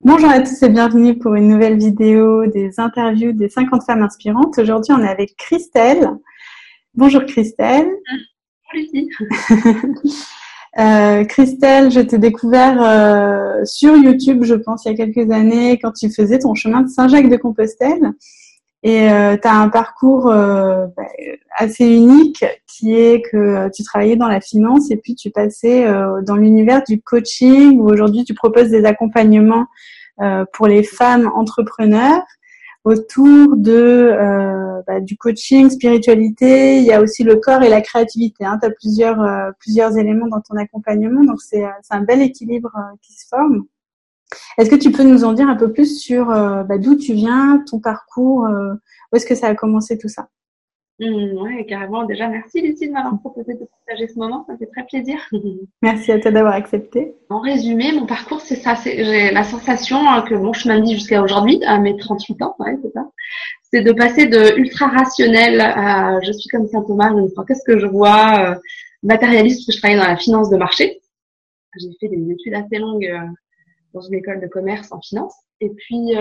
Bonjour à tous et bienvenue pour une nouvelle vidéo des interviews des 50 femmes inspirantes. Aujourd'hui, on est avec Christelle. Bonjour Christelle. Bonjour Lucie. Christelle, je t'ai découvert sur YouTube, je pense, il y a quelques années, quand tu faisais ton chemin de Saint-Jacques-de-Compostelle. Et tu as un parcours assez unique qui est que tu travaillais dans la finance et puis tu passais dans l'univers du coaching où aujourd'hui tu proposes des accompagnements pour les femmes entrepreneurs autour de du coaching, spiritualité. Il y a aussi le corps et la créativité. Hein. Tu as plusieurs éléments dans ton accompagnement, donc c'est un bel équilibre qui se forme. Est-ce que tu peux nous en dire un peu plus sur d'où tu viens, ton parcours, où est-ce que ça a commencé tout ça? Ouais, carrément. Déjà, merci Lucie de m'avoir proposé de partager ce moment. Ça me fait très plaisir. Merci à toi d'avoir accepté. En résumé, mon parcours, c'est ça. J'ai la sensation que mon chemin de vie jusqu'à aujourd'hui, à mes 38 ans, ouais, c'est ça, c'est de passer de ultra rationnel à je suis comme Saint Thomas, je me sens qu'est-ce que je vois, matérialiste, parce que je travaillais dans la finance de marché. J'ai fait des études assez longues dans une école de commerce en finance. Et puis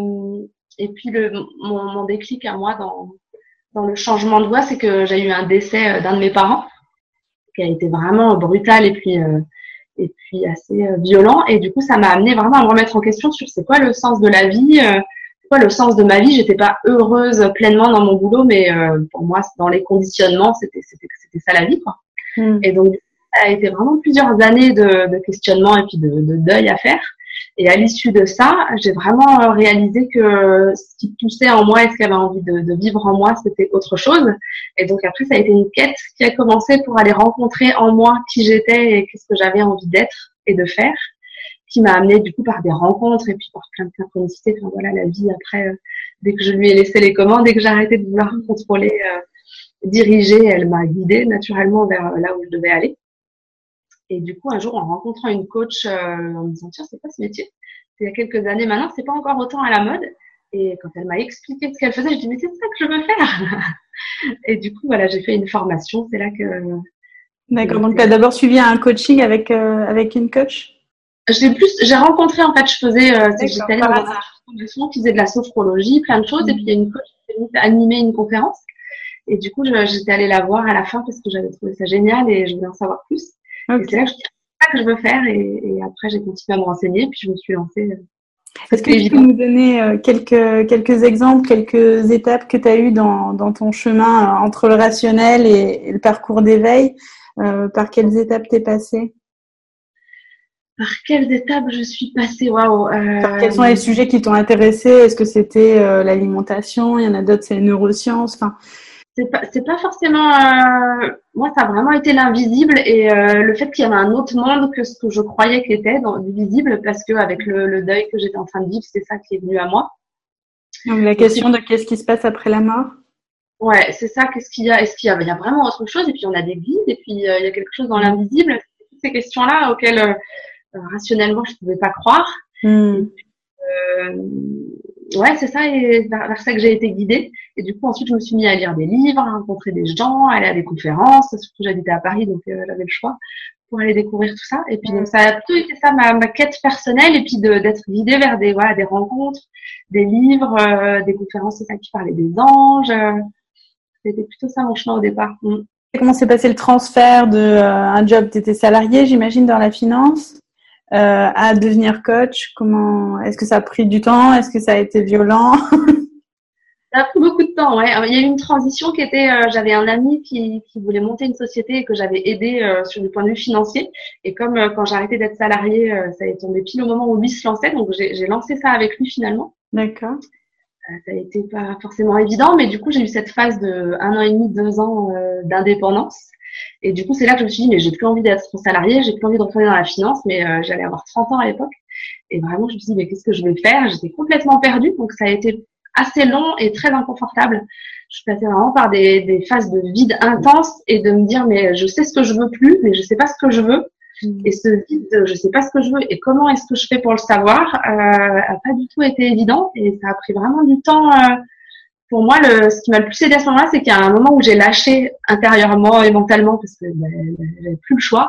mon déclic à moi dans le changement de voie, c'est que j'ai eu un décès d'un de mes parents qui a été vraiment brutal et puis assez violent. Et du coup, ça m'a amené vraiment à me remettre en question sur c'est quoi le sens de la vie, c'est quoi le sens de ma vie. J'étais pas heureuse pleinement dans mon boulot, mais pour moi, dans les conditionnements, c'était ça la vie, quoi. Et donc, ça a été vraiment plusieurs années de questionnement et puis de deuil à faire. Et à l'issue de ça, j'ai vraiment réalisé que ce qui poussait en moi et ce qui avait envie de vivre en moi, c'était autre chose. Et donc après, ça a été une quête qui a commencé pour aller rencontrer en moi qui j'étais et qu'est-ce que j'avais envie d'être et de faire, qui m'a amenée du coup par des rencontres et puis par plein de synchronicités. Enfin voilà, la vie après, dès que je lui ai laissé les commandes, dès que j'ai arrêté de vouloir contrôler, diriger, elle m'a guidée naturellement vers là où je devais aller. Et du coup, un jour, en rencontrant une coach, en me disant, tiens, c'est quoi ce métier? Il y a quelques années maintenant, c'est pas encore autant à la mode. Et quand elle m'a expliqué ce qu'elle faisait, je dis, mais c'est ça que je veux faire. Et du coup, voilà, j'ai fait une formation. C'est là que... D'accord. Donc, tu as d'abord suivi un coaching avec une coach? J'ai rencontré, en fait, j'étais allée dans une formation qui faisait de la sophrologie, plein de choses. Et puis, il y a une coach qui est venue animer une conférence. Et du coup, j'étais allée la voir à la fin parce que j'avais trouvé ça génial et je voulais en savoir plus. Okay. Et c'est là que je me suis dit, c'est ça que je veux faire. Et après, j'ai continué à me renseigner, puis je me suis lancée. Est-ce que tu peux nous donner quelques exemples, quelques étapes que tu as eues dans ton chemin entre le rationnel et le parcours d'éveil? Par quelles étapes t'es passée? Par quelles étapes je suis passée? Waouh. Quels sont les sujets qui t'ont intéressée? Est-ce que c'était l'alimentation? Il y en a d'autres, c'est les neurosciences. Enfin, c'est pas forcément. Moi, ça a vraiment été l'invisible et le fait qu'il y avait un autre monde que ce que je croyais qu'il était dans du visible, parce que avec le deuil que j'étais en train de vivre, c'est ça qui est venu à moi. Donc la question de qu'est-ce qui se passe après la mort? Ouais, c'est ça. Qu'est-ce qu'il y a? Est-ce qu'il y a vraiment autre chose? Et puis on a des guides, et puis il y a quelque chose dans l'invisible. Toutes ces questions-là auxquelles rationnellement je pouvais pas croire. Et puis, ouais, c'est ça, et vers ça que j'ai été guidée. Et du coup, ensuite, je me suis mis à lire des livres, à rencontrer des gens, à aller à des conférences. Surtout, j'habitais à Paris, donc j'avais le choix pour aller découvrir tout ça. Et puis, donc, ça a plutôt été ça, ma quête personnelle, et puis d'être guidée vers des rencontres, des livres, des conférences, c'est ça qui parlait des anges. C'était plutôt ça mon chemin au départ. Comment s'est passé le transfert de un job? T'étais salarié, j'imagine, dans la finance, à devenir coach? Est-ce que ça a pris du temps? Est-ce que ça a été violent? Ça a pris beaucoup de temps, ouais. Il y a eu une transition qui était, j'avais un ami qui voulait monter une société et que j'avais aidé sur le point de vue financier. Et comme quand j'ai arrêté d'être salariée, ça est tombé pile au moment où lui se lançait, donc j'ai lancé ça avec lui finalement. D'accord. Ça a été pas forcément évident, mais du coup j'ai eu cette phase de 1 an et demi, 2 ans d'indépendance. Et du coup c'est là que je me suis dit, mais j'ai plus envie d'être salariée, j'ai plus envie de retourner dans la finance, mais j'allais avoir 30 ans à l'époque. Et vraiment je me suis dit, mais qu'est-ce que je vais faire? J'étais complètement perdue, donc ça a été assez long et très inconfortable. Je suis passée vraiment par des phases de vide intense et de me dire, mais je sais ce que je veux plus, mais je sais pas ce que je veux. Et ce vide, je sais pas ce que je veux et comment est-ce que je fais pour le savoir, a pas du tout été évident et ça a pris vraiment du temps. Pour moi, ce qui m'a le plus aidé à ce moment-là, c'est qu'il y a un moment où j'ai lâché intérieurement et mentalement parce que j'avais plus le choix.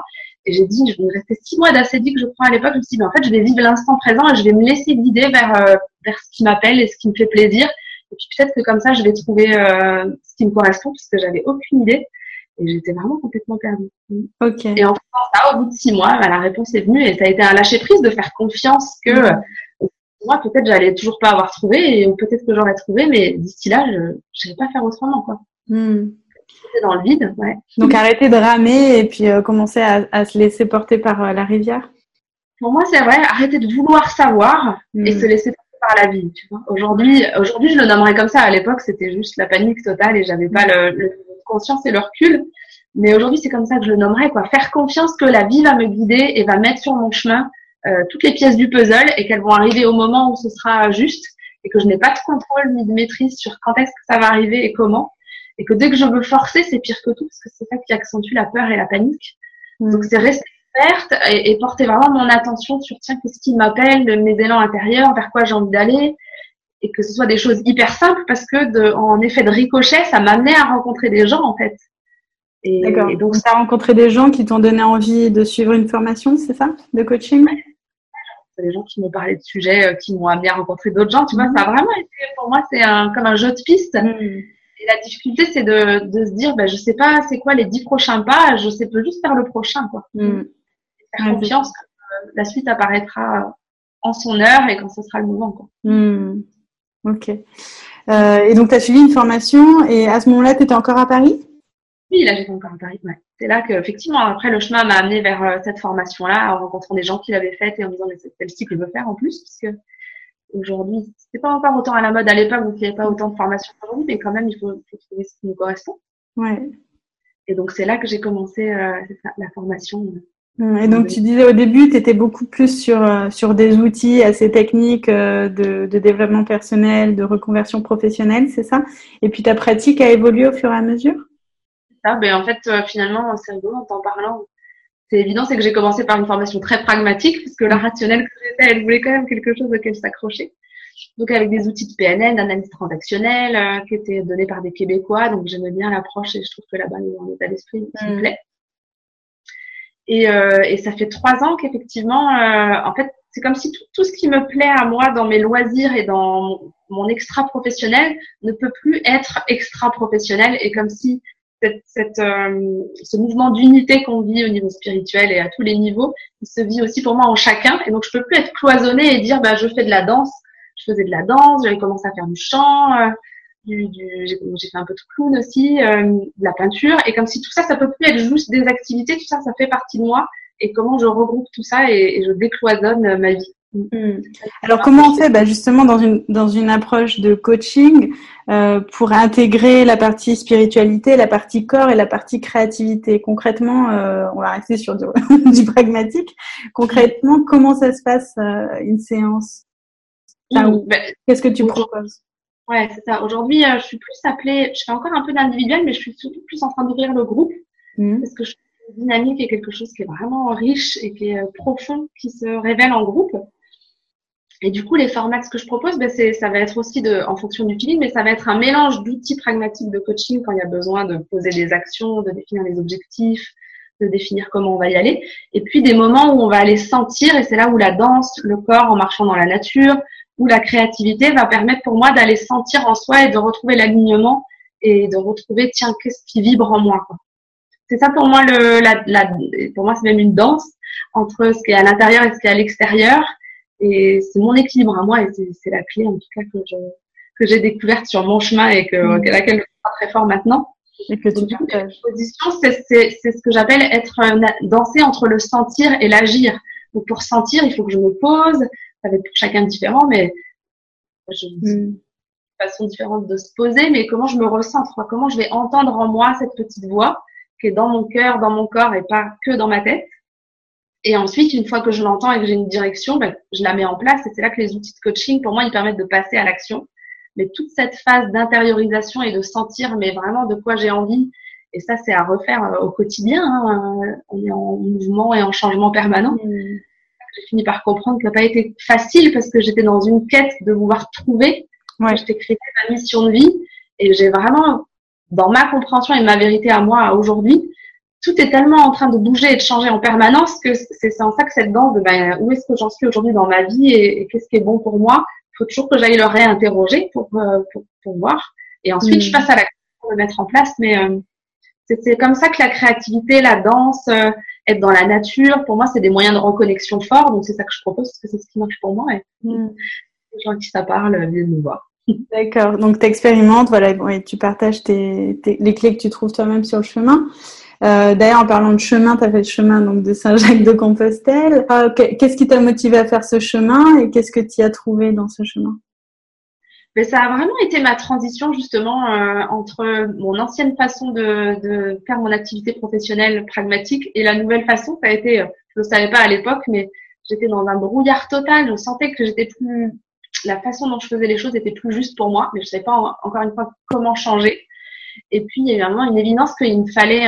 Et j'ai dit, je me restais 6 mois d'ACDI que je prends à l'époque. Je me suis dit, ben, en fait, je vais vivre l'instant présent et je vais me laisser guider vers ce qui m'appelle et ce qui me fait plaisir. Et puis peut-être que comme ça, je vais trouver ce qui me correspond, puisque j'avais aucune idée. Et j'étais vraiment complètement perdue. Ok. Et en faisant ça, au bout de 6 mois, ben, la réponse est venue et ça a été un lâcher-prise de faire confiance que moi, peut-être, j'allais toujours pas avoir trouvé, ou peut-être que j'aurais trouvé, mais d'ici là, je ne savais pas faire autrement, quoi. C'était dans le vide, ouais. Donc, arrêter de ramer et puis commencer à se laisser porter par la rivière. Pour moi, c'est vrai, arrêter de vouloir savoir et se laisser porter par la vie, tu vois. Aujourd'hui, je le nommerais comme ça. À l'époque, c'était juste la panique totale et j'avais pas le conscience et le recul. Mais aujourd'hui, c'est comme ça que je le nommerais, quoi. Faire confiance que la vie va me guider et va mettre sur mon chemin toutes les pièces du puzzle et qu'elles vont arriver au moment où ce sera juste et que je n'ai pas de contrôle ni de maîtrise sur quand est-ce que ça va arriver et comment. Et que dès que je veux forcer, c'est pire que tout parce que c'est ça qui accentue la peur et la panique. Donc, c'est rester ouverte et porter vraiment mon attention sur, tiens, qu'est-ce qui m'appelle, mes élans intérieurs, vers quoi j'ai envie d'aller, et que ce soit des choses hyper simples parce que en effet de ricochet, ça m'amenait à rencontrer des gens, en fait. D'accord. Et donc, tu as rencontré des gens qui t'ont donné envie de suivre une formation, c'est ça, de coaching? Ouais. C'est des gens qui m'ont parlé de sujets, qui m'ont amené à rencontrer d'autres gens. Tu vois, ça a vraiment été, pour moi, c'est comme un jeu de piste. Et la difficulté, c'est de se dire, ben, je sais pas c'est quoi les 10 prochains pas, je sais peux juste faire le prochain, quoi. Faire confiance que la suite apparaîtra en son heure et quand ce sera le moment, quoi. Ok. Et donc, tu as suivi une formation et à ce moment-là, tu étais encore à Paris? Oui, là, j'étais encore à Paris, ouais. C'est là que, effectivement, après, le chemin m'a amené vers cette formation-là, en rencontrant des gens qui l'avaient faite et en me disant, mais c'est celle-ci que je veux faire en plus, puisque aujourd'hui, c'était pas encore autant à la mode à l'époque, donc il n'y avait pas autant de formations aujourd'hui, mais quand même, il faut trouver ce qui nous correspond. Ouais. Et donc, c'est là que j'ai commencé la formation. Et donc, tu disais au début, tu étais beaucoup plus sur des outils assez techniques de développement personnel, de reconversion professionnelle, c'est ça? Et puis, ta pratique a évolué au fur et à mesure? Ça, ben, en fait, finalement, c'est rigolo en t'en parlant. C'est évident, c'est que j'ai commencé par une formation très pragmatique, puisque la rationnelle que j'étais, elle voulait quand même quelque chose auquel s'accrocher. Donc, avec des outils de PNL, d'analyse transactionnelle, qui étaient donnés par des Québécois. Donc, j'aimais bien l'approche et je trouve que là-bas, il y a un état d'esprit qui me plaît. Et ça fait 3 ans qu'effectivement, en fait, c'est comme si tout ce qui me plaît à moi dans mes loisirs et dans mon extra-professionnel ne peut plus être extra-professionnel, et comme si ce mouvement d'unité qu'on vit au niveau spirituel et à tous les niveaux, il se vit aussi pour moi en chacun. Et donc, je peux plus être cloisonnée et dire, bah, je fais de la danse. Je faisais de la danse, j'avais commencé à faire du chant, j'ai fait un peu de clown aussi, de la peinture. Et comme si tout ça, ça peut plus être juste des activités, tout ça, ça fait partie de moi. Et comment je regroupe tout ça et je décloisonne ma vie. Alors, comment on fait justement dans une approche de coaching pour intégrer la partie spiritualité, la partie corps et la partie créativité? Concrètement, on va rester sur du pragmatique. Concrètement, comment ça se passe une séance? Qu'est-ce que tu proposes? Ouais, c'est ça. Aujourd'hui, je suis plus appelée, je fais encore un peu d'individuel, mais je suis surtout plus en train d'ouvrir le groupe parce que je trouve que la dynamique est quelque chose qui est vraiment riche et qui est profond, qui se révèle en groupe. Et du coup, les formats que je propose, ça va être aussi en fonction du feeling, mais ça va être un mélange d'outils pragmatiques de coaching quand il y a besoin de poser des actions, de définir les objectifs, de définir comment on va y aller. Et puis des moments où on va aller sentir, et c'est là où la danse, le corps en marchant dans la nature, où la créativité va permettre pour moi d'aller sentir en soi et de retrouver l'alignement et de retrouver, tiens, qu'est-ce qui vibre en moi, quoi. C'est ça pour moi pour moi c'est même une danse entre ce qui est à l'intérieur et ce qui est à l'extérieur. Et c'est mon équilibre à moi et c'est la clé en tout cas que j'ai découverte sur mon chemin et laquelle je crois très fort maintenant. Et que tu partages. Position, c'est ce que j'appelle danser entre le sentir et l'agir. Donc pour sentir, il faut que je me pose. Ça va être pour chacun différent, mais une façon différente de se poser. Mais comment je me ressens, comment je vais entendre en moi cette petite voix qui est dans mon cœur, dans mon corps et pas que dans ma tête. Et ensuite, une fois que je l'entends et que j'ai une direction, je la mets en place. Et c'est là que les outils de coaching, pour moi, ils permettent de passer à l'action. Mais toute cette phase d'intériorisation et de sentir, mais vraiment de quoi j'ai envie. Et ça, c'est à refaire au quotidien. On est en mouvement et en changement permanent. J'ai fini par comprendre que ça n'a pas été facile parce que j'étais dans une quête de vouloir trouver. Ouais. Je t'ai créé ma mission de vie. Et j'ai vraiment, dans ma compréhension et ma vérité à moi aujourd'hui, tout est tellement en train de bouger et de changer en permanence que c'est en ça que cette danse de où est-ce que j'en suis aujourd'hui dans ma vie et qu'est-ce qui est bon pour moi. Il faut toujours que j'aille le réinterroger pour voir. Et ensuite, je passe à l'action pour le mettre en place. Mais c'est comme ça que la créativité, la danse, être dans la nature, pour moi, c'est des moyens de reconnexion forts. Donc, c'est ça que je propose parce que c'est ce qui marche pour moi. Et les gens à qui ça parle viennent me voir. D'accord. Donc, tu expérimentes, voilà, et tu partages les clés que tu trouves toi-même sur le chemin. D'ailleurs, en parlant de chemin, tu as fait le chemin donc, de Saint-Jacques-de-Compostelle. Qu'est-ce qui t'a motivé à faire ce chemin et qu'est-ce que tu as trouvé dans ce chemin? Mais ça a vraiment été ma transition justement entre mon ancienne façon de faire mon activité professionnelle pragmatique et la nouvelle façon. Ça a été, je ne le savais pas à l'époque, mais j'étais dans un brouillard total. Je sentais que la façon dont je faisais les choses était plus juste pour moi, mais je ne savais pas encore une fois comment changer. Et puis il y a eu vraiment une évidence qu'il me fallait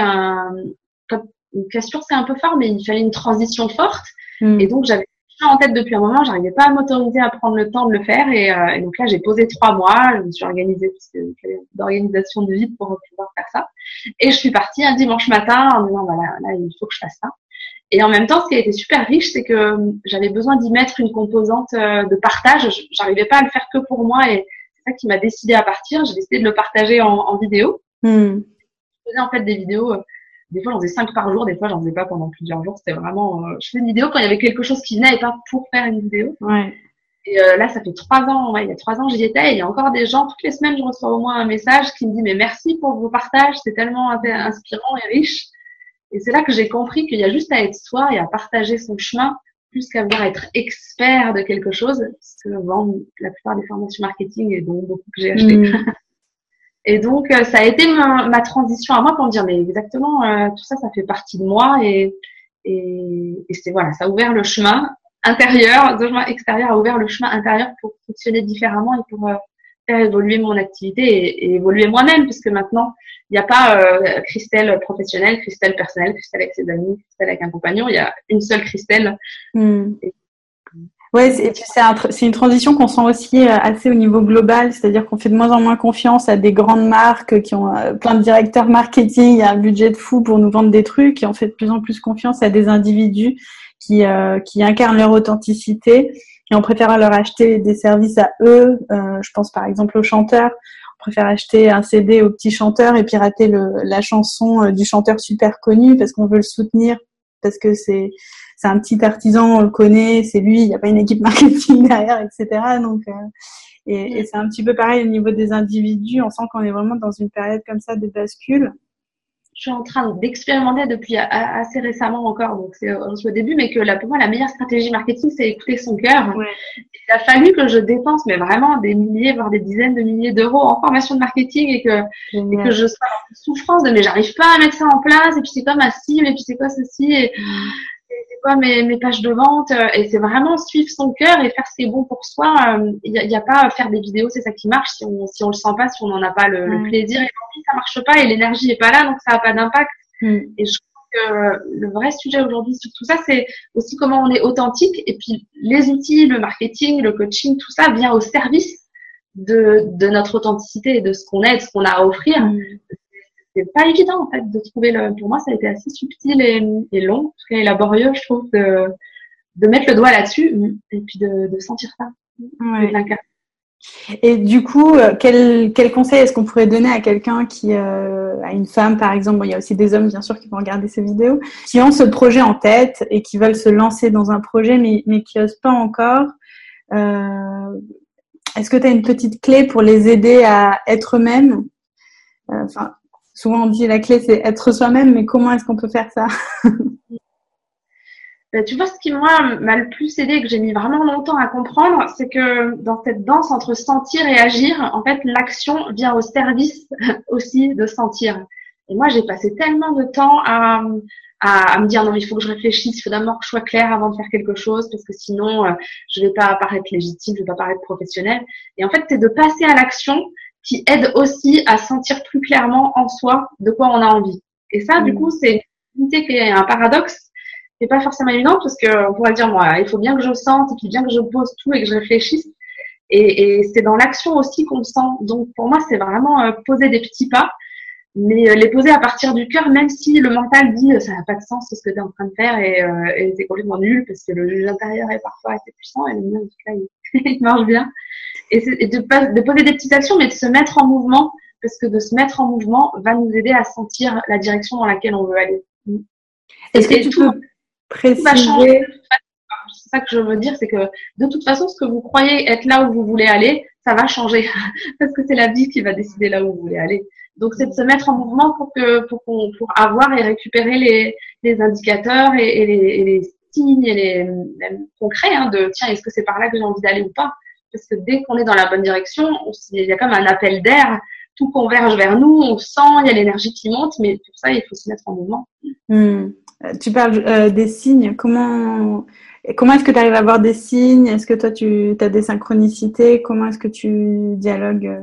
une cassure, c'est un peu fort, mais il fallait une transition forte. Et donc j'avais en tête depuis un moment, j'arrivais pas à m'autoriser à prendre le temps de le faire et donc là j'ai posé 3 mois, je me suis organisée parce que j'avais d'organisation de vie pour pouvoir faire ça et je suis partie un dimanche matin en me disant voilà, là il faut que je fasse ça. Et en même temps, ce qui a été super riche, c'est que j'avais besoin d'y mettre une composante de partage. J'arrivais pas à le faire que pour moi et c'est ça qui m'a décidé à partir. J'ai décidé de le partager en vidéo. Je faisais en fait des vidéos. Des fois, j'en faisais 5 par jour. Des fois, j'en faisais pas pendant plusieurs jours. C'était vraiment... je faisais une vidéo quand il y avait quelque chose qui venait et pas pour faire une vidéo. Ouais. Et là, ça fait 3 ans. Ouais, il y a 3 ans, j'y étais. Et il y a encore des gens, toutes les semaines, je reçois au moins un message qui me dit « Mais merci pour vos partages. C'est tellement inspirant et riche. » Et c'est là que j'ai compris qu'il y a juste à être soi et à partager son chemin plus qu'à vouloir être expert de quelque chose. Parce que vendre la plupart des formations marketing et dont beaucoup que j'ai acheté. Et donc, ça a été ma transition à moi pour me dire, mais exactement, tout ça, ça fait partie de moi et c'est voilà, ça a ouvert le chemin intérieur, le chemin extérieur a ouvert le chemin intérieur pour fonctionner différemment et pour faire évoluer mon activité et évoluer moi-même, puisque maintenant, il n'y a pas Christelle professionnelle, Christelle personnelle, Christelle avec ses amis, Christelle avec un compagnon, il y a une seule Christelle. Ouais, et puis c'est une transition qu'on sent aussi assez au niveau global, c'est-à-dire qu'on fait de moins en moins confiance à des grandes marques qui ont plein de directeurs marketing, il y a un budget de fou pour nous vendre des trucs, et on fait de plus en plus confiance à des individus qui incarnent leur authenticité, et on préfère leur acheter des services à eux. Je pense par exemple aux chanteurs. On préfère acheter un CD au petit chanteur et pirater la chanson du chanteur super connu parce qu'on veut le soutenir, parce que c'est un petit artisan, on le connaît, c'est lui, il n'y a pas une équipe marketing derrière, etc. Donc, et c'est un petit peu pareil au niveau des individus. On sent qu'on est vraiment dans une période comme ça de bascule. Je suis en train d'expérimenter depuis assez récemment encore, donc c'est au début, mais que pour moi, la meilleure stratégie marketing, c'est écouter son cœur. Ouais. Il a fallu que je dépense, mais vraiment des milliers, voire des dizaines de milliers d'euros en formation de marketing et que je sois en souffrance de, mais j'arrive pas à mettre ça en place, et puis c'est quoi ma cible, et puis c'est quoi ceci, et c'est quoi mes pages de vente, et c'est vraiment suivre son cœur et faire ce qui est bon pour soi. Il y a pas faire des vidéos, c'est ça qui marche si on le sent pas, si on n'en a pas le plaisir, et puis ça marche pas et l'énergie est pas là, donc ça a pas d'impact. Et je trouve que le vrai sujet aujourd'hui sur tout ça, c'est aussi comment on est authentique, et puis les outils, le marketing, le coaching, tout ça vient au service de notre authenticité et de ce qu'on est, de ce qu'on a à offrir. C'est pas évident en fait de trouver pour moi ça a été assez subtil et long, en tout cas et laborieux, je trouve, de mettre le doigt là-dessus et puis de sentir ça. Ouais. Et du coup, quel conseil est-ce qu'on pourrait donner à quelqu'un à une femme par exemple, bon, il y a aussi des hommes bien sûr qui vont regarder ces vidéos, qui ont ce projet en tête et qui veulent se lancer dans un projet mais qui osent pas encore. Est-ce que tu as une petite clé pour les aider à être eux-mêmes? Souvent on dit la clé c'est être soi-même, mais comment est-ce qu'on peut faire ça? Tu vois, ce qui moi m'a le plus aidé, que j'ai mis vraiment longtemps à comprendre, c'est que dans cette danse entre sentir et agir, en fait l'action vient au service aussi de sentir. Et moi j'ai passé tellement de temps à me dire non mais il faut que je réfléchisse, il faut d'abord que je sois claire avant de faire quelque chose, parce que sinon je vais pas paraître légitime, je vais pas paraître professionnelle. Et en fait c'est de passer à l'action qui aide aussi à sentir plus clairement en soi de quoi on a envie. Et ça, du coup, c'est une unité qui est un paradoxe, qui est pas forcément évident, parce que on pourrait dire, moi, il faut bien que je sente, et puis bien que je pose tout et que je réfléchisse. Et c'est dans l'action aussi qu'on le sent. Donc, pour moi, c'est vraiment poser des petits pas. les poser à partir du cœur, même si le mental dit ça n'a pas de sens ce que tu es en train de faire et c'est complètement nul parce que le juge intérieur est parfois assez puissant et le mien en tout cas il marche bien. Et de poser des petites actions, mais de se mettre en mouvement, parce que de se mettre en mouvement va nous aider à sentir la direction dans laquelle on veut aller. Est-ce que tu peux préciser? C'est ça que je veux dire, c'est que de toute façon, ce que vous croyez être là où vous voulez aller, ça va changer, parce que c'est la vie qui va décider là où vous voulez aller. Donc, c'est de se mettre en mouvement pour avoir et récupérer les indicateurs et les signes et les même concrets de tiens, est-ce que c'est par là que j'ai envie d'aller ou pas? Parce que dès qu'on est dans la bonne direction, il y a comme un appel d'air, tout converge vers nous, on sent, il y a l'énergie qui monte, mais pour ça, il faut se mettre en mouvement. Tu parles des signes. Comment est-ce que tu arrives à voir des signes? Est-ce que toi, tu as des synchronicités? Comment est-ce que tu dialogues?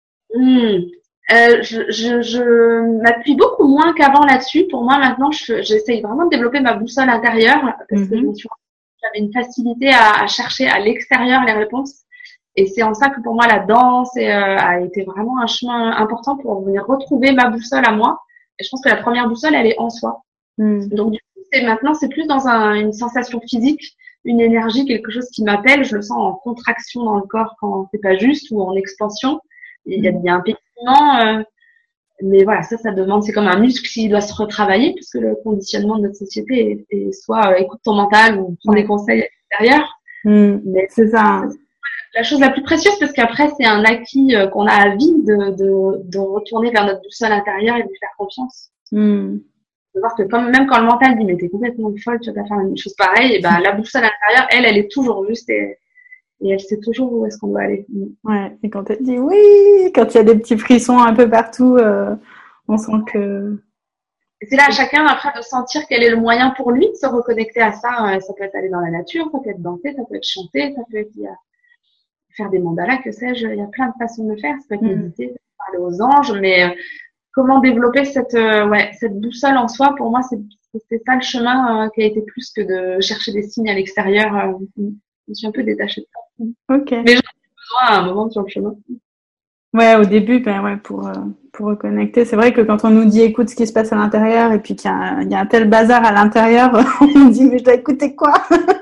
Je m'appuie beaucoup moins qu'avant là-dessus. Pour moi, maintenant, j'essaye vraiment de développer ma boussole intérieure parce que j'avais une facilité à chercher à l'extérieur les réponses. Et c'est en ça que pour moi, la danse a été vraiment un chemin important pour venir retrouver ma boussole à moi. Et je pense que la première boussole, elle est en soi. Donc, du coup, maintenant, c'est plus dans une sensation physique, une énergie, quelque chose qui m'appelle. Je le sens en contraction dans le corps quand c'est pas juste ou en expansion. Il y a un pétillement, mais voilà, ça demande, c'est comme un muscle qui doit se retravailler puisque le conditionnement de notre société est soit écoute ton mental ou prends des conseils extérieurs. Mais c'est ça. La chose la plus précieuse parce qu'après c'est un acquis qu'on a à vie de retourner vers notre boussole intérieure et de lui faire confiance. De voir que même quand le mental dit mais t'es complètement folle, tu vas pas faire une chose pareille, et ben la boussole intérieure, elle est toujours juste et elle sait toujours où est-ce qu'on doit aller. Ouais, et quand elle dit oui, quand il y a des petits frissons un peu partout, on sent que... Et c'est là à chacun après de sentir quel est le moyen pour lui de se reconnecter à ça. Ça peut être aller dans la nature, ça peut être danser, ça peut être chanter, ça peut être faire des mandalas, que sais-je. Il y a plein de façons de le faire. Ça peut être méditer, ça peut parler aux anges, mais comment développer cette boussole en soi, pour moi, c'est ça le chemin qui a été plus que de chercher des signes à l'extérieur. Je me suis un peu détachée de ça. Ok. Mais j'en ai besoin à un moment sur le chemin. Ouais, au début, pour reconnecter. C'est vrai que quand on nous dit écoute ce qui se passe à l'intérieur et puis qu'il y a un tel bazar à l'intérieur, on nous dit mais je dois écouter quoi?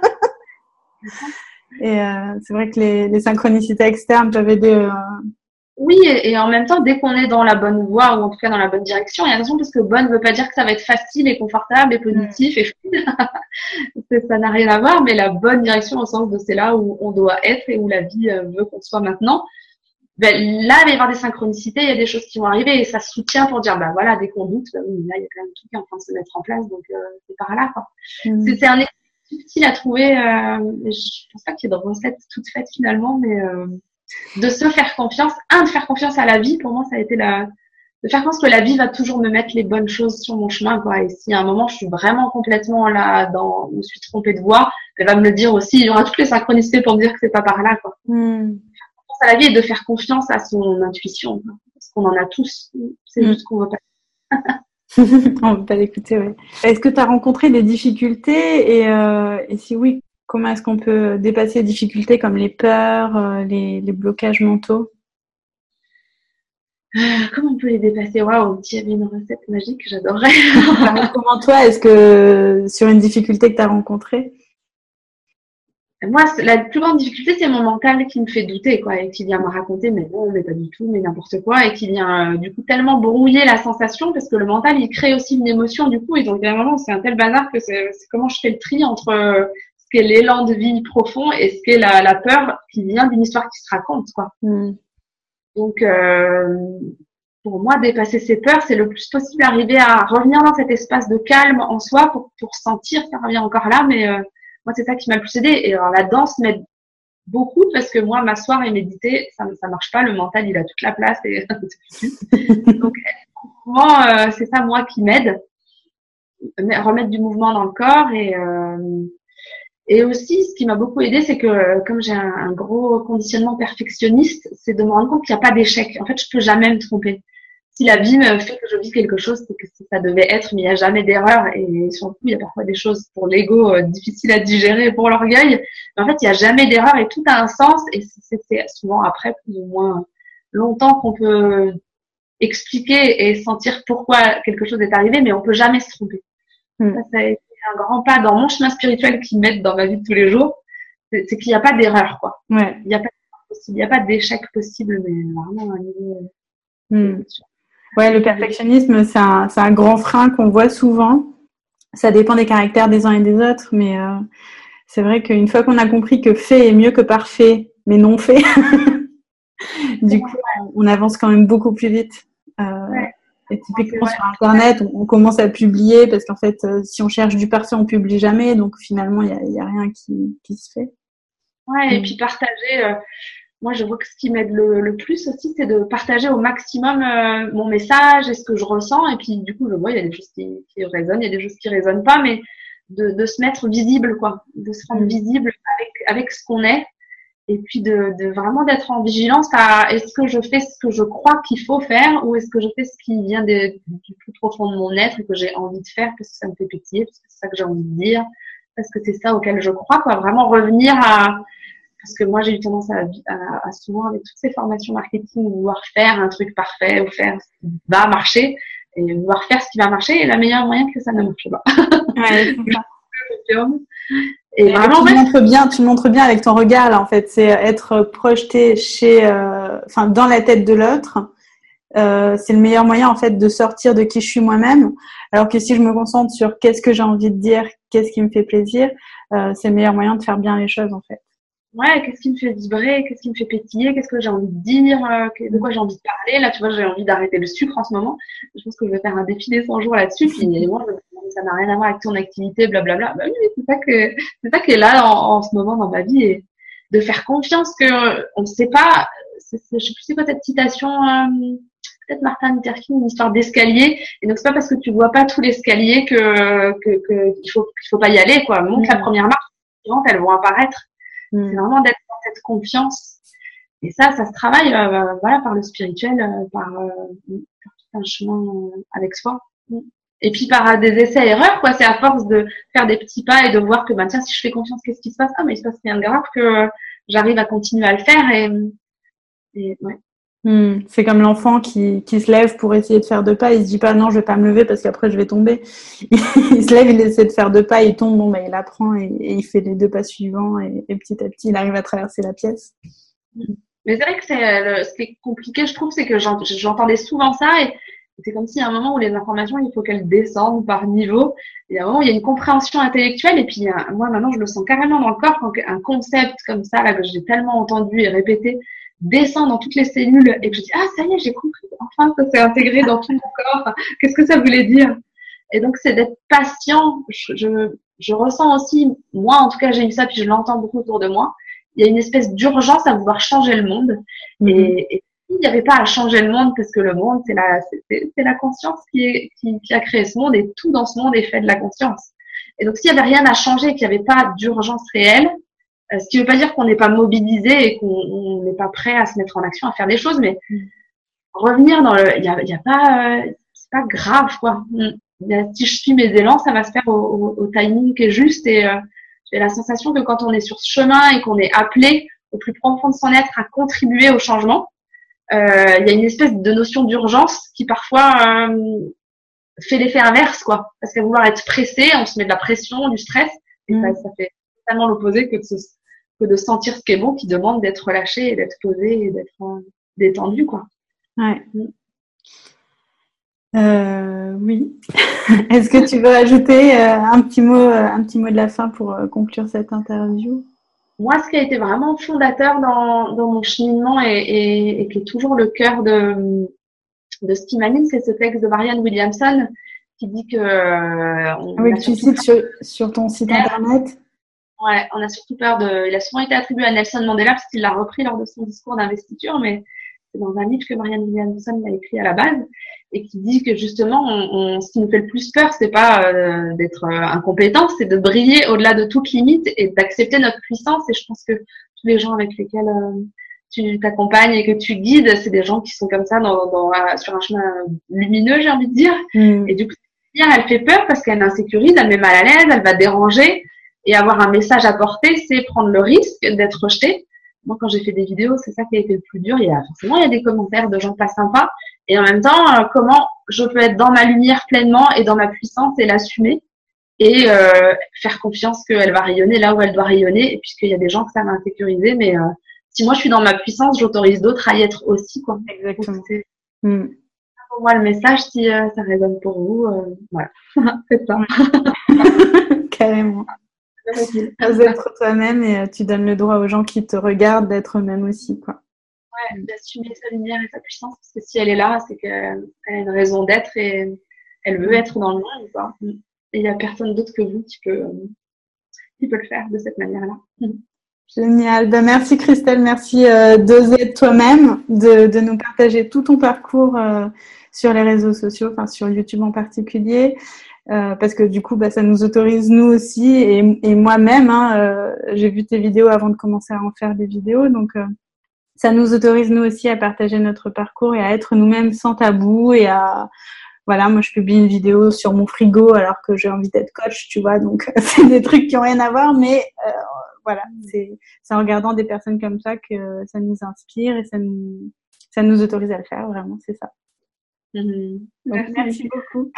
Et c'est vrai que les synchronicités externes peuvent aider. Oui, et en même temps, dès qu'on est dans la bonne voie ou en tout cas dans la bonne direction, et attention parce que bonne ne veut pas dire que ça va être facile et confortable et positif et fluide. Ça n'a rien à voir, mais la bonne direction au sens de c'est là où on doit être et où la vie veut qu'on soit maintenant. Ben, là, il va y avoir des synchronicités, il y a des choses qui vont arriver et ça soutient pour dire, ben voilà, dès qu'on doute, ben oui, là, il y a quand même tout qui est en train de se mettre en place, donc c'est par là, quoi. C'est un équilibre subtil à trouver. Je pense pas qu'il y ait de recettes toutes faites finalement, mais de se faire confiance, de faire confiance à la vie, pour moi, ça a été de faire confiance que la vie va toujours me mettre les bonnes choses sur mon chemin, quoi. Et si à un moment, je suis vraiment complètement là, je me suis trompée de voie, elle va me le dire aussi. Il y aura toutes les synchronicités pour me dire que c'est pas par là, quoi. À la vie et de faire confiance à son intuition, quoi. Parce qu'on en a tous. C'est juste qu'on veut pas. On veut pas l'écouter, oui. Est-ce que tu as rencontré des difficultés et si oui, comment est-ce qu'on peut dépasser les difficultés comme les peurs, les blocages mentaux? Comment on peut les dépasser? Waouh, s'il y avait une recette magique, j'adorerais. Comment toi, est-ce que sur une difficulté que tu as rencontrée? Moi, la plus grande difficulté, c'est mon mental qui me fait douter, quoi, et qui vient me raconter, mais non, mais pas du tout, mais n'importe quoi, et qui vient, du coup, tellement brouiller la sensation, parce que le mental, il crée aussi une émotion, du coup, et donc, vraiment, c'est un tel bazar que c'est comment je fais le tri entre ce qu'est l'élan de vie profond et ce qu'est la peur qui vient d'une histoire qui se raconte, quoi. Donc, pour moi, dépasser ces peurs, c'est le plus possible arriver à revenir dans cet espace de calme en soi pour sentir, ça revient encore là, mais moi, c'est ça qui m'a le plus aidé. Et alors, la danse m'aide beaucoup parce que moi, m'asseoir et méditer, ça marche pas. Le mental, il a toute la place et donc, souvent, c'est ça, moi, qui m'aide. Remettre du mouvement dans le corps et aussi, ce qui m'a beaucoup aidé, c'est que comme j'ai un gros conditionnement perfectionniste, c'est de me rendre compte qu'il n'y a pas d'échec. En fait, je peux jamais me tromper. Si la vie me fait que je vis quelque chose, c'est que ça devait être, mais il n'y a jamais d'erreur. Et surtout, il y a parfois des choses pour l'ego difficiles à digérer, pour l'orgueil. Mais en fait, il n'y a jamais d'erreur et tout a un sens. Et c'est souvent après, plus ou moins longtemps, qu'on peut expliquer et sentir pourquoi quelque chose est arrivé, mais on peut jamais se tromper. Ça a été un grand pas dans mon chemin spirituel qui m'aide dans ma vie de tous les jours. C'est qu'il n'y a pas d'erreur, quoi. Ouais. Il n'y a pas d'échec possible, mais vraiment un niveau. Ouais, le perfectionnisme, c'est un grand frein qu'on voit souvent. Ça dépend des caractères des uns et des autres, mais c'est vrai qu'une fois qu'on a compris que fait est mieux que parfait, mais non fait, du coup, on avance quand même beaucoup plus vite. Et typiquement sur Internet, on commence à publier parce qu'en fait, si on cherche du parfait, on publie jamais. Donc finalement, il y a rien qui se fait. Ouais, et puis partager. Moi, je vois que ce qui m'aide le plus aussi, c'est de partager au maximum mon message et ce que je ressens. Et puis du coup, je vois, il y a des choses qui résonnent, il y a des choses qui résonnent pas, mais de se mettre visible, quoi, de se rendre visible avec ce qu'on est. Et puis de vraiment d'être en vigilance à est-ce que je fais ce que je crois qu'il faut faire ou est-ce que je fais ce qui vient du plus profond de mon être et que j'ai envie de faire parce que ça me fait pétiller, parce que c'est ça que j'ai envie de dire, parce que c'est ça auquel je crois, quoi. Vraiment revenir à... Parce que moi, j'ai eu tendance à souvent, avec toutes ces formations marketing, vouloir faire un truc parfait ou faire ce qui va marcher et vouloir faire ce qui va marcher est le meilleur moyen que ça ne marche pas. Ouais, c'est ça. Et vraiment, tu montres bien avec ton regard, là, en fait. C'est être projeté dans la tête de l'autre. C'est le meilleur moyen, en fait, de sortir de qui je suis moi-même. Alors que si je me concentre sur qu'est-ce que j'ai envie de dire, qu'est-ce qui me fait plaisir, c'est le meilleur moyen de faire bien les choses, en fait. Ouais, qu'est-ce qui me fait vibrer, qu'est-ce qui me fait pétiller, qu'est-ce que j'ai envie de dire, de quoi j'ai envie de parler. Là, tu vois, j'ai envie d'arrêter le sucre en ce moment. Je pense que je vais faire un défi des 100 jours là-dessus. Puis moi, ça n'a rien à voir avec ton activité, blablabla. Bah oui, c'est ça qui est là en ce moment dans ma vie, et de faire confiance que on ne sait pas. Je sais plus c'est quoi cette citation, peut-être Martin Luther King, une histoire d'escalier. Et donc c'est pas parce que tu vois pas tout l'escalier que qu'il faut pas y aller, quoi. Monte la première marche, suivante, elles vont apparaître. C'est vraiment d'être dans cette confiance. Et ça se travaille, voilà, par le spirituel, par tout un chemin avec soi. Et puis par des essais-erreurs, quoi. C'est à force de faire des petits pas et de voir que, tiens, si je fais confiance, qu'est-ce qui se passe? Ah, mais il se passe rien de grave, que j'arrive à continuer à le faire et ouais. C'est comme l'enfant qui se lève pour essayer de faire 2 pas. Il se dit pas non, je vais pas me lever parce qu'après je vais tomber. Il se lève, il essaie de faire 2 pas, il tombe. Bon, il apprend et il fait les 2 pas suivants et petit à petit, il arrive à traverser la pièce. Mais c'est vrai que ce qui est compliqué, je trouve, c'est que j'entendais souvent ça et c'est comme s'il y a un moment où les informations, il faut qu'elles descendent par niveau. Il y a un moment où il y a une compréhension intellectuelle et puis moi maintenant je le sens carrément dans le corps quand un concept comme ça là que j'ai tellement entendu et répété descend dans toutes les cellules et que je dis ça y est, j'ai compris, enfin ça s'est intégré dans tout mon corps, qu'est-ce que ça voulait dire? Et donc c'est d'être patient. Je ressens aussi, moi en tout cas j'ai eu ça, puis je l'entends beaucoup autour de moi, il y a une espèce d'urgence à vouloir changer le monde. Et il n'y avait pas à changer le monde parce que le monde c'est la conscience qui a créé ce monde et tout dans ce monde est fait de la conscience. Et donc s'il n'y avait rien à changer, qu'il n'y avait pas d'urgence réelle, ce qui ne veut pas dire qu'on n'est pas mobilisé et qu'on n'est pas prêt à se mettre en action, à faire des choses, mais revenir dans il y a pas, c'est pas grave, quoi. Si je suis mes élans, ça va se faire au timing qui est juste et j'ai la sensation que quand on est sur ce chemin et qu'on est appelé au plus profond de son être à contribuer au changement, il y a une espèce de notion d'urgence qui parfois fait l'effet inverse, quoi. Parce qu'à vouloir être pressé, on se met de la pression, du stress, et ça fait totalement l'opposé que de sentir ce qui est bon, qui demande d'être relâché et d'être posé et d'être détendu, quoi. Ouais. Oui. Est-ce que tu veux ajouter un petit mot de la fin pour conclure cette interview? Moi, ce qui a été vraiment fondateur dans mon cheminement et qui est toujours le cœur de ce qui m'anime, c'est ce texte de Marianne Williamson qui dit que oui, que tu cites sur ton site internet. Ouais, on a surtout peur il a souvent été attribué à Nelson Mandela parce qu'il l'a repris lors de son discours d'investiture, mais c'est dans un livre que Marianne Williamson a écrit à la base et qui dit que justement, ce qui nous fait le plus peur, c'est pas d'être incompétent, c'est de briller au-delà de toute limite et d'accepter notre puissance. Et je pense que tous les gens avec lesquels tu t'accompagnes et que tu guides, c'est des gens qui sont comme ça sur un chemin lumineux, j'ai envie de dire. Et du coup, elle fait peur parce qu'elle insécurise, elle met mal à l'aise, elle va déranger. Et avoir un message à porter, c'est prendre le risque d'être rejeté. Moi, quand j'ai fait des vidéos, c'est ça qui a été le plus dur. Forcément, il y a des commentaires de gens pas sympas. Et en même temps, comment je peux être dans ma lumière pleinement et dans ma puissance et l'assumer et faire confiance qu'elle va rayonner là où elle doit rayonner. Et puisqu'il y a des gens que ça va insécuriser, mais si moi je suis dans ma puissance, j'autorise d'autres à y être aussi, quoi. Exactement. C'est pour moi le message, si ça résonne pour vous, voilà, c'est ça. Carrément. Vous être toi-même et tu donnes le droit aux gens qui te regardent d'être eux-mêmes aussi, quoi. Ouais, d'assumer sa lumière et sa puissance, parce que si elle est là, c'est qu'elle a une raison d'être et elle veut être dans le monde, quoi. Et il n'y a personne d'autre que vous qui peut le faire de cette manière-là. Génial. Ben, merci Christelle, merci d'oser être toi-même, de nous partager tout ton parcours sur les réseaux sociaux, enfin sur YouTube en particulier, parce que du coup, bah, ça nous autorise nous aussi et moi-même. J'ai vu tes vidéos avant de commencer à en faire des vidéos, donc ça nous autorise nous aussi à partager notre parcours et à être nous-mêmes sans tabou et à voilà, moi je publie une vidéo sur mon frigo alors que j'ai envie d'être coach, tu vois, donc c'est des trucs qui ont rien à voir, mais voilà, c'est en regardant des personnes comme ça que ça nous inspire et ça nous autorise à le faire, vraiment, c'est ça. Donc, merci beaucoup.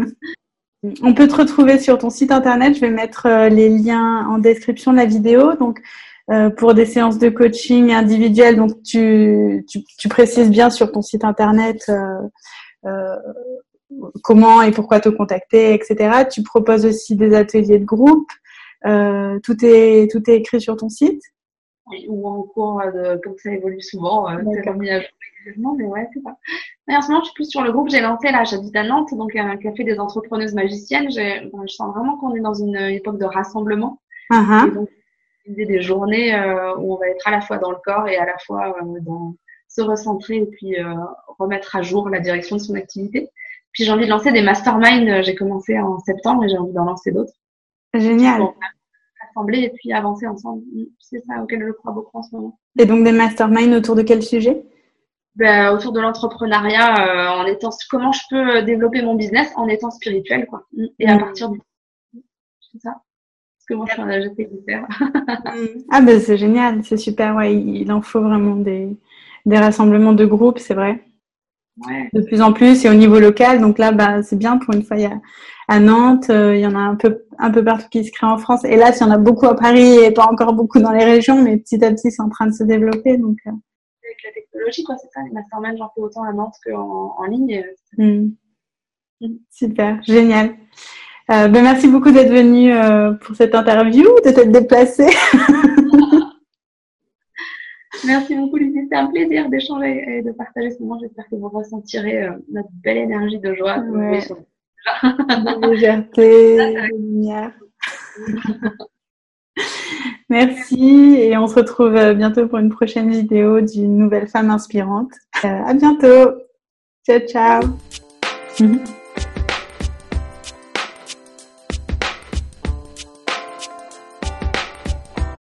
On peut te retrouver sur ton site internet, je vais mettre les liens en description de la vidéo, donc pour des séances de coaching individuelles, donc tu précises bien sur ton site internet comment et pourquoi te contacter, etc. Tu proposes aussi des ateliers de groupe. Tout est écrit sur ton site. Oui, ou en cours comme ça évolue souvent, c'est remis à jour régulièrement, mais ouais, c'est ça. Mais en ce moment, je suis plus sur le groupe. J'ai lancé là, j'habite à Nantes, donc un café des entrepreneuses magiciennes. Je sens vraiment qu'on est dans une époque de rassemblement. Et donc, l'idée des journées où on va être à la fois dans le corps et à la fois dans se recentrer et puis remettre à jour la direction de son activité. Puis j'ai envie de lancer des masterminds. J'ai commencé en septembre et j'ai envie d'en lancer d'autres. Génial. Pour rassembler et puis avancer ensemble. C'est ça auquel je crois beaucoup en ce moment. Et donc des masterminds autour de quel sujet? Autour de l'entrepreneuriat, en étant comment je peux développer mon business en étant spirituel, quoi. Et à partir du c'est ça. Parce que moi je suis en âge célibataire. Ah ben c'est génial, c'est super. Ouais, il en faut vraiment des rassemblements de groupe, c'est vrai. Ouais. De plus en plus et au niveau local, donc là bah c'est bien pour une fois. Il y a à Nantes, il y en a un peu partout qui se crée en France. Et là, il y en a beaucoup à Paris et pas encore beaucoup dans les régions, mais petit à petit c'est en train de se développer. Donc avec la technologie, quoi, c'est ça. Les masterminds, j'en fais autant à Nantes qu'en ligne. Super, génial. Merci beaucoup d'être venu pour cette interview, de t'être déplacée. Merci beaucoup, Lucie. C'était un plaisir d'échanger et de partager ce moment. J'espère que vous ressentirez notre belle énergie de joie. De légèreté, de lumière. Merci et on se retrouve bientôt pour une prochaine vidéo d'une nouvelle femme inspirante. À bientôt. Ciao, ciao.